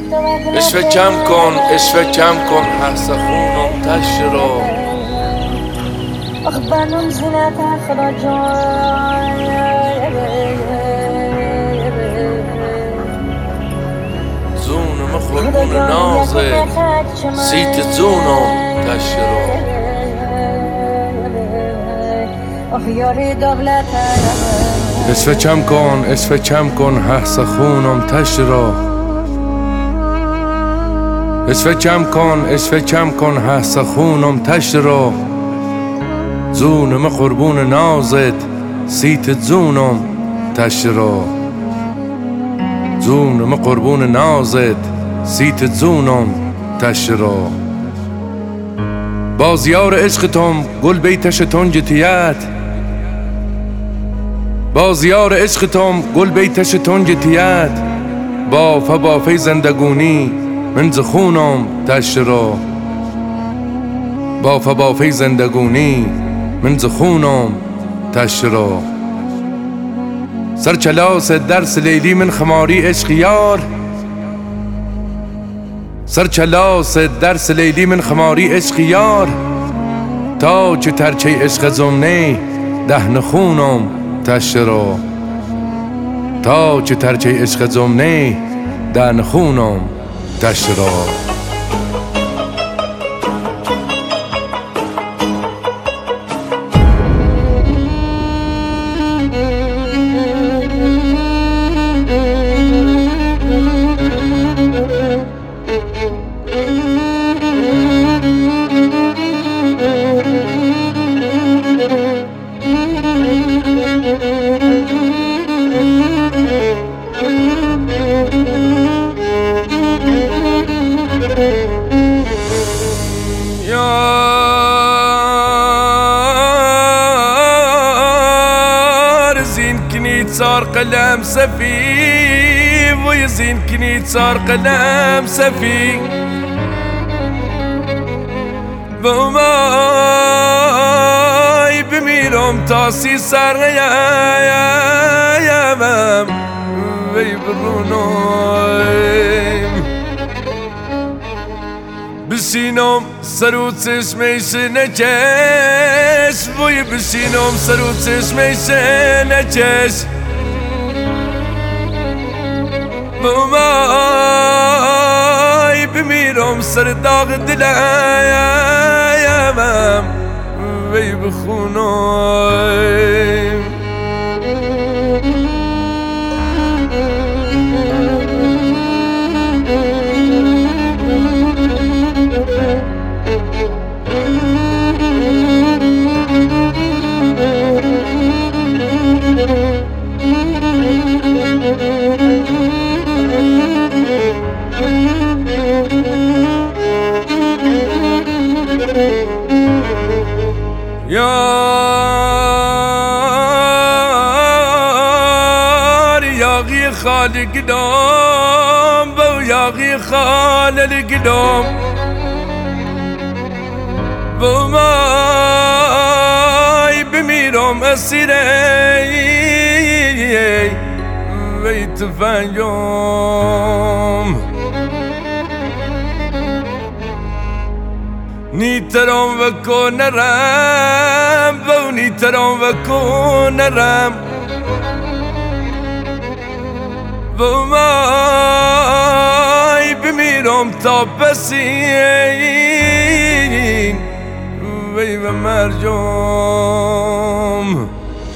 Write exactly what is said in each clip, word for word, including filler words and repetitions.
عشوه کم کن عشوه کم کن حس خونم تش را اخبانم زنات اخراج زونم خوربون نازه سیت زونم تش را عشوه کم کن عشوه کم کن حس خونم تش را عشوه کم کن عشوه کم کن حس خونم تش را زونم قربون نازت سیت زونم تش را زونم قربون نازت سیت زونم تش را بازیار عشقتم گل بیتش تنجتیت بازیار عشقتم گل بیتش تنجتیت بافه بافه زندگونی من زخونم تش را بافه بافه زندگونی من زخونم تش را سرچلاس درس لیلی من خماری عشقیار سرچلاس درس لیلی من خماری عشقیار تا چه ترچه عشق زمنه دهن خونم تش را تا چه ترچه عشق زمنه دهن خونم تش را یار زین کنید صار قلم سفی وی زین کنید صار قلم سفی بمای بمیرم تا سی سر غیامم وی برونم بسینم سرو چشمش نچش وی بسینم سرو چشمش نچش بمای بمیرم سر داغ دلایمم وی بخونم یار یاغی خالی گدام بو یاغی خالی گدام بو مای بمیرم اسیره ویت فنجام نیترم و کنرم بو نیترم و کنرم بو مای بمیرم تا بسین وی و مرجم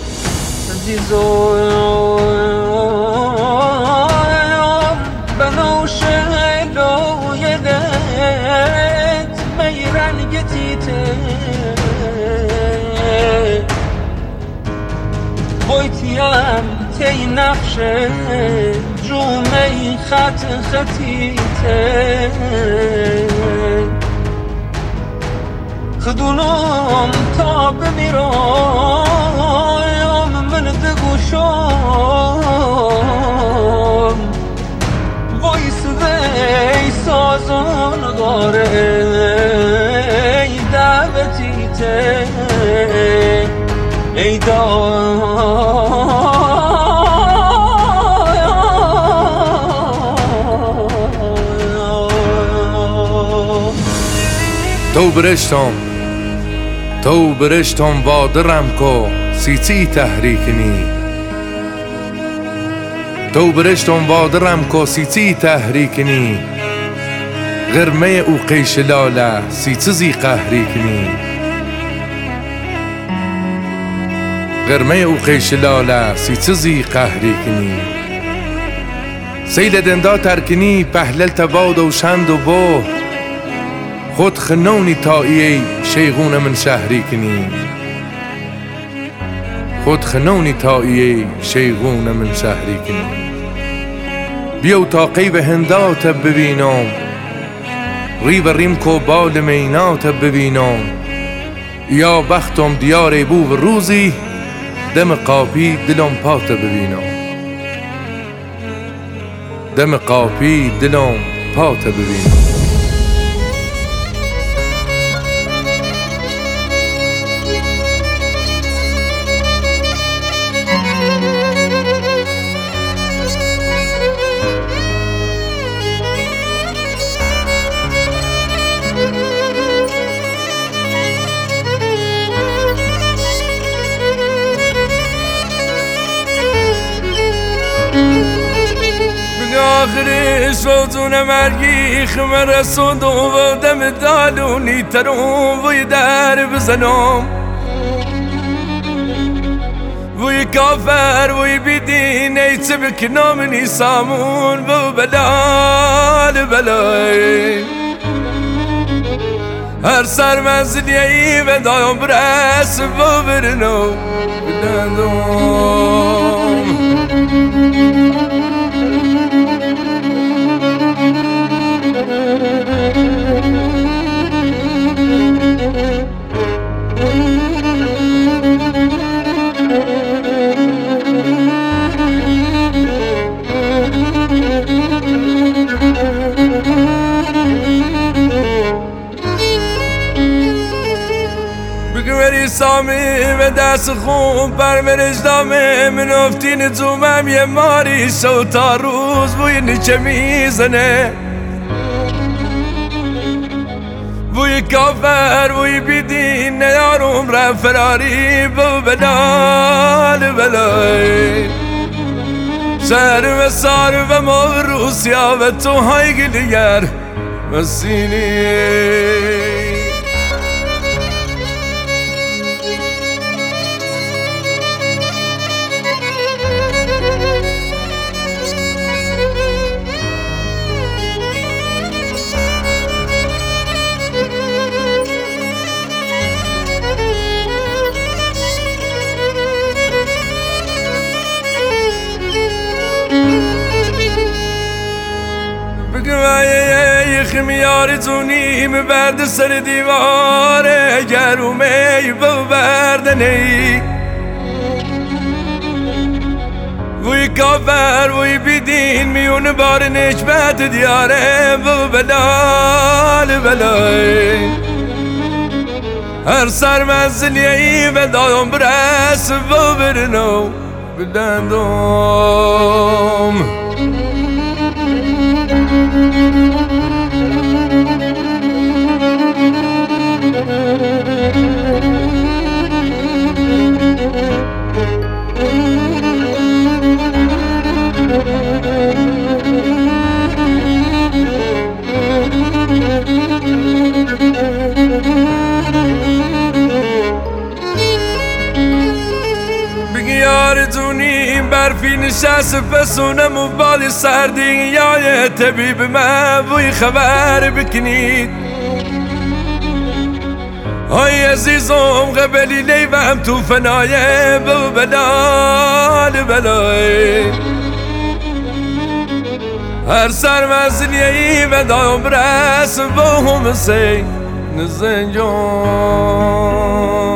عزیزم بنوش لویدت میرن گتیته بایتیم تی نقشه جومی خط خطیته خدونم تا بمیرم من دگوشم وایس وی سازان داره ای دعوتیته ای دعوتیته تو برشتم تو برشتم وادرم کو سیچی تحریکنی تو برشتم وادرم کو سیچی تحریکنی غرمه او قیش لاله سیچزی قهریکنی غرمه او قیش لاله سیچزی قهریکنی سیل دندا ترکنی پهلل تباد و شند و بو خود خنونی تاییه شیغون من شهری کنی خود خنونی تاییه شیغون من شهری کنی بیو تا قیب هندات ببینم ریب ریم کو بال مینات ببینم یا بختم دیار بو و روزی دم قاپی دلم پات ببینم دم قاپی دلم پات ببینم آخرش روزون مرگی خمر رسوند و دم دالونی ترون وی در بزنم وی کافر وی بیدین ایت بکنام نیسامون و بلال بلای هر سر منزلیهی و دایم برس و برنو بلندم بگوری سامی و دست خوب بر مرجدامه من افتین زومم یه ماری شو تا روز بوی نیچه میزنه بوی کافر بوی بیدین نیارم رم فراری بو بلال بلای شهر و سار و ما و روسیا و تو های گلیگر مسینی خمیار زونی مبرد سر دیواره گرومه ببردنی وی کافر وی بیدین میون بار نجبت دیاره بلال بلای هر سر منزلیهی و دایم برس و برنو بلندم بگیاردونی برفی نشست پسونم و بال سردی یا طبیب من بوی خبر بکنید های عزیزم قبلی لیوم تو فنایه بو بلال بلای هر سر منزلیهی و دایم برس با هم سی نزنجان